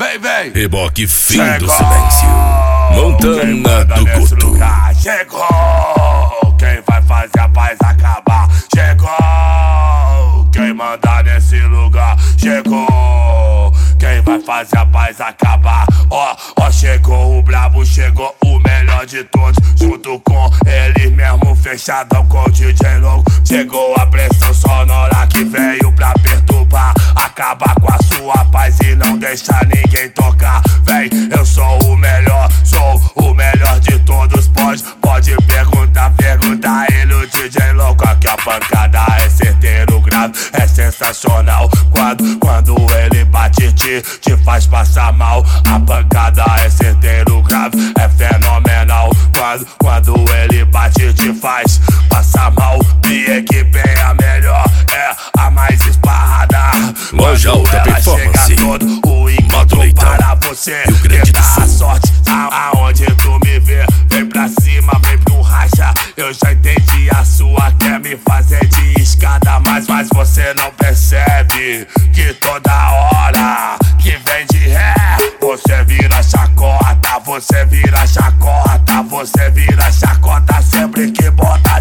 vem. Reboque fim do Chegou. silêncio. Montana do Guto. Chegou. Quem vai fazer a paz acabar? Chegou. Quem manda nesse lugar? Chegou. Quem vai fazer a paz acabar? Ó, chegou o brabo, chegou o melhor de todos. Junto com ele mesmo, fechadão com o DJ louco. Chegou a pressão sonora que veio pra perturbar, acabar com a sua paz e não deixar ninguém tocar. Vem, eu sou o melhor de todos. Pode perguntar ele, o DJ louco. Aqui a pancada é certeiro, grave, é sensacional. Quando ele bate, te faz passar mal. A pancada é certeiro, grave, é fenomenal. Quando ele bate, te faz passar mal. E equipe é a melhor, é a mais esparrada. Loja Alta Performance, chega todo o encontro para você tentar a sorte. Aonde tu me vê, vem pra cima, vem pro racha. Eu já entendi a sua, quer me fazer de escada, mas você não percebe que toda hora que vem de ré, você vira chacota, você vira chacota, você vira chacota sempre que bota